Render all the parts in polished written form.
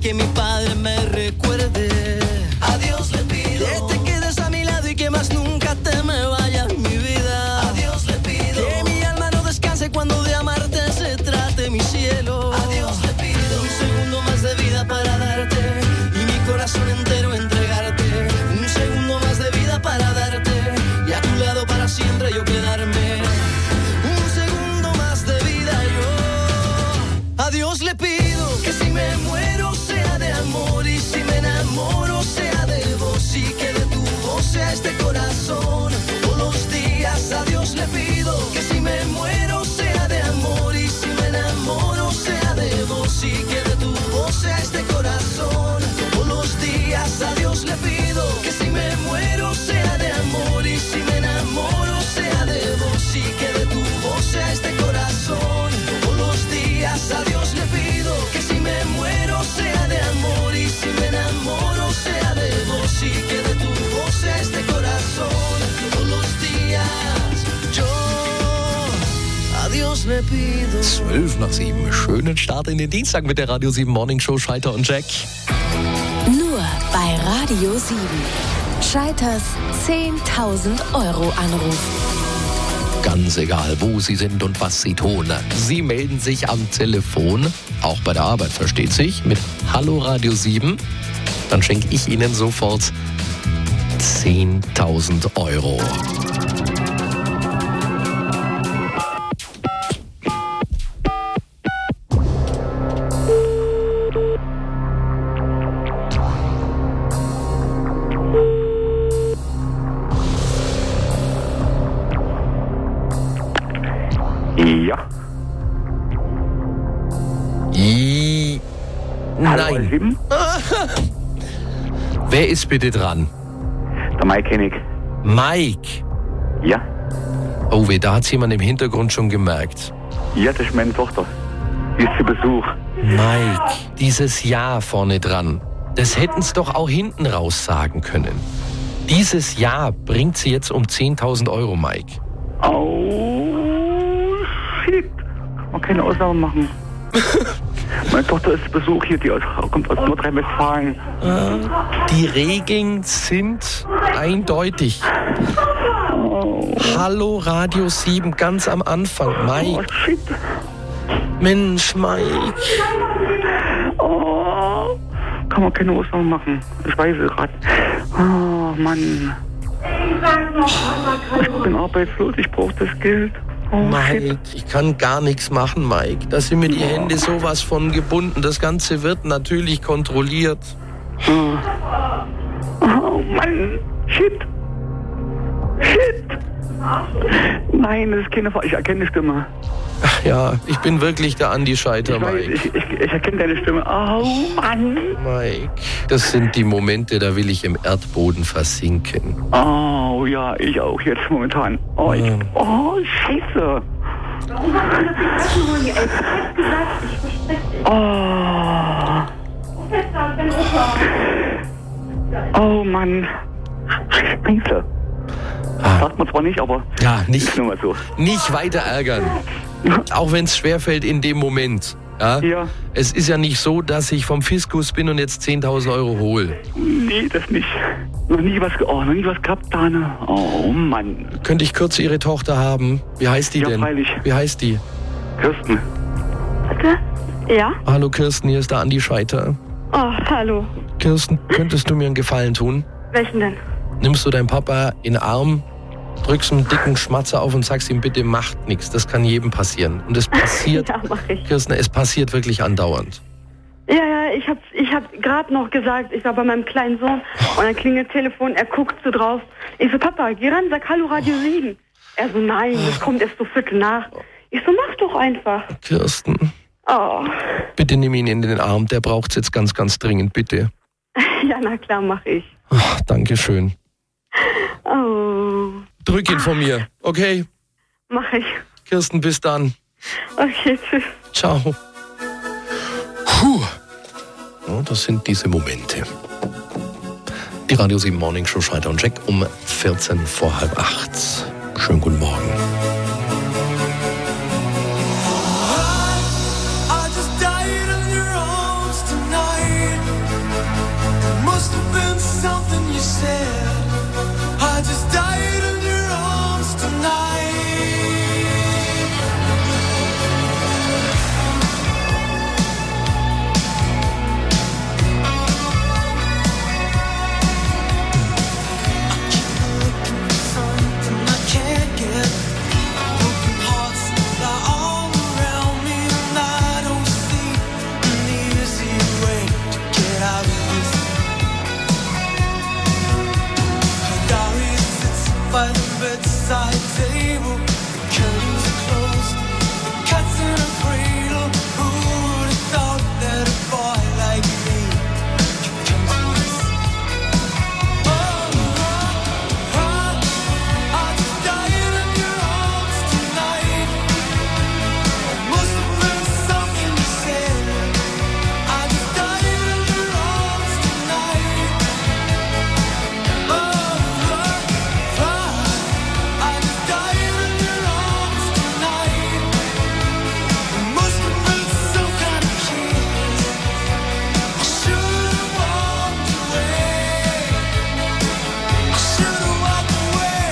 que mi padre me recuerde. A Dios le pido que te quedes a mi lado y que más nunca te me vayas, mi vida. A Dios le pido que mi alma no descanse cuando de amarte se trate, mi cielo. A Dios le pido un segundo más de vida para darte y mi corazón entero entregarte. Un segundo más de vida para darte y a tu lado para siempre yo quedarme. Un segundo más de vida yo. A Dios le pido que si me muero sea de amor y si me enamoro sea de vos y que de tu voz sea este corazón todos los días. A Dios le pido que si me muero sea de amor y si me enamoro sea de vos y que de tu voz sea este corazón todos los días. A Dios le pido que si me muero sea de amor y si me enamoro sea de vos y que de tu voz sea este corazón todos los días. A Dios le pido que si me muero sea de amor y si me enamoro sea de vos y que de tu voz sea este corazón todos los días. Yo a Dios le pido. 12:07. Schönen Start in den Dienstag mit der Radio 7 Morning Show. Scheiter und Jack. Nur bei Radio 7. Scheiters 10.000 € Anruf. Ganz egal, wo Sie sind und was Sie tun. Sie melden sich am Telefon, auch bei der Arbeit, versteht sich, mit Hallo Radio 7. Dann schenke ich Ihnen sofort 10.000 €. Ja. Hallo, Nein. Wer ist bitte dran? Der Mike Hennig. Mike. Ja. Oh weh, da hat's jemand im Hintergrund schon gemerkt. Ja, das ist meine Tochter. Die ist zu Besuch. Mike, dieses Ja vorne dran, das hätten's doch auch hinten raus sagen können. Dieses Ja bringt sie jetzt um 10.000 €, Mike. Oh, shit. Kann man keine Ausnahme machen. Meine Tochter ist zu Besuch hier, die kommt aus Nordrhein-Westfalen. Die Regeln sind eindeutig. Oh, Hallo Radio 7, ganz am Anfang. oh Mike, shit. Mensch, Mike. Oh, kann man keine Ausnahme machen. Ich weiß es gerade. Oh, Mann. Ich bin arbeitslos, ich brauche das Geld. Oh, Mike, shit. ich kann gar nichts machen, Mike. Da sind mir die Hände sowas von gebunden. Das Ganze wird natürlich kontrolliert. Oh, Mann. Shit. Shit. Nein, das ist keine Frage. Ich erkenne die Stimme. Ach ja, ich bin wirklich der Andi Scheiter, Ich weiß, Mike. ich erkenne deine Stimme. Oh, Mann. Mike, das sind die Momente, da will ich im Erdboden versinken. Oh, ja, ich auch jetzt momentan. Oh, Scheiße. Oh, Mann. Scheiße. Sagt man zwar nicht, aber Ja, ist nur mal so. nicht weiter ärgern. Auch wenn es schwerfällt in dem Moment. Ja? Ja. Es ist ja nicht so, dass ich vom Fiskus bin und jetzt 10.000 € hole. Nee, das nicht. Noch nie was gehabt, Dane. Oh, Mann. Könnte ich kurz Ihre Tochter haben? Wie heißt die Ja, denn? freilich. Wie heißt die? Kirsten. Bitte? Ja? Hallo Kirsten, hier ist der Andi Scheiter. Oh, hallo. Kirsten, könntest du mir einen Gefallen tun? Welchen denn? Nimmst du deinen Papa in den Arm, drückst einen dicken Schmatzer auf und sagst ihm, bitte macht nichts. Das kann jedem passieren. Und es passiert, Ja, mach ich. Kirsten, es passiert wirklich andauernd. Ja, ich hab gerade noch gesagt, ich war bei meinem kleinen Sohn und dann klingelt das Telefon, er guckt so drauf. Ich so, Papa, geh ran, sag Hallo Radio 7. Er so, nein, das kommt erst so Viertel nach. Ich so, mach doch einfach. Kirsten, Oh, bitte nimm ihn in den Arm, der braucht's jetzt ganz, ganz dringend, bitte. ja, na klar, mach ich. Ach, Dankeschön. Oh, Drück ihn von mir, okay? mach ich. Kirsten, bis dann. Okay, tschüss. Ciao. Puh. Ja, das sind diese Momente. Die Radio 7 Morning Show Scheiter und Jack um 14 vor halb 8. Schönen guten Morgen. I just died in your arms tonight. by the bedside table. The curtains are closed, the cat's in a cradle. Who would have thought that a boy like me could come to this? I just died in your arms tonight. Must have been something you said. I just died in your arms tonight. I just died in your arms tonight. It must have been some kind of kiss. I should have walked away. I should have walked away.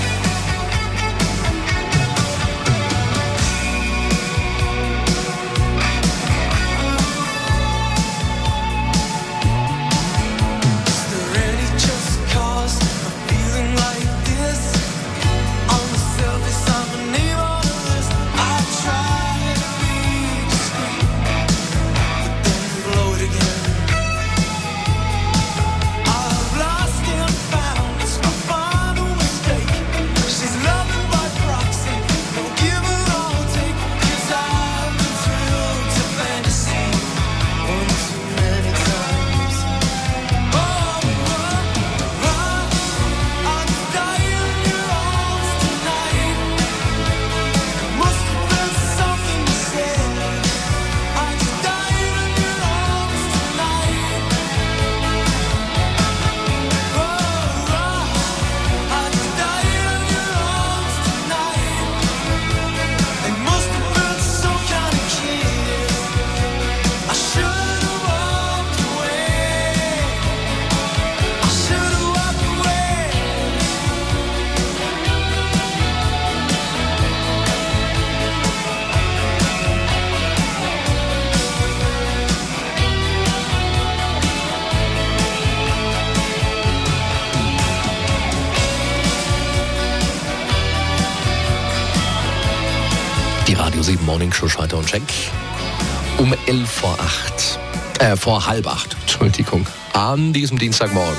Is there any just cause for feeling like this? On the surface, I'm a name on the list. I try to be discreet, but then blow it again. I've lost and found, it's my final mistake. She's loving by proxy, no give and all take. 'Cause I've been thrilled to fantasy one too many times. I just died in your arms tonight. Must have been something you said. I just died in your arms tonight. I just died in your arms tonight. It must have been some kind of kiss. I should have walked away. I should have walked away. Die Radio 7 Morning Show Schalter und Check. Um vor halb acht, Entschuldigung, an diesem Dienstagmorgen.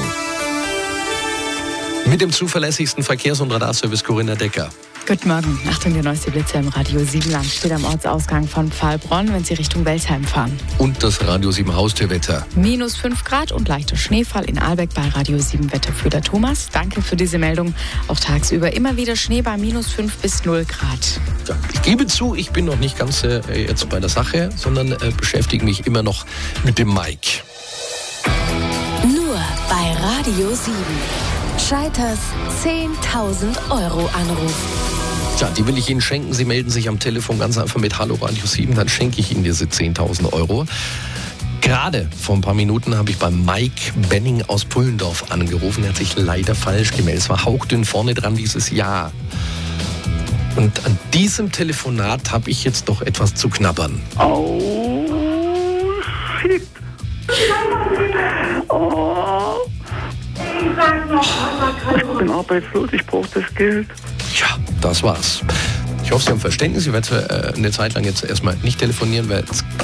Mit dem zuverlässigsten Verkehrs- und Radarservice Corinna Decker. Guten Morgen. Achtung, der neueste Blitzer im Radio 7 Land steht am Ortsausgang von Pfahlbronn, wenn Sie Richtung Welsheim fahren. Und das Radio 7 Haustürwetter. -5 Grad und leichter Schneefall in Ahlbeck bei Radio 7 Wetterführer Thomas. Danke für diese Meldung. Auch tagsüber immer wieder Schnee bei -5 bis 0 Grad. Ja, ich gebe zu, ich bin noch nicht ganz jetzt bei der Sache, sondern beschäftige mich immer noch mit dem Mike. Nur bei Radio 7. Scheiters 10.000 € Anruf. Tja, die will ich Ihnen schenken. Sie melden sich am Telefon ganz einfach mit Hallo Radio 7, dann schenke ich Ihnen diese 10.000 €. Gerade vor ein paar Minuten habe ich beim Mike Benning aus Pullendorf angerufen. Er hat sich leider falsch gemeldet. Es war hauchdünn vorne dran dieses Jahr. Und an diesem Telefonat habe ich jetzt doch etwas zu knabbern. Oh, shit. Oh. Ich bin arbeitslos, ich brauche das Geld. Ja, das war's. Ich hoffe, Sie haben Verständnis. Ich werde eine Zeit lang jetzt erstmal nicht telefonieren, weil es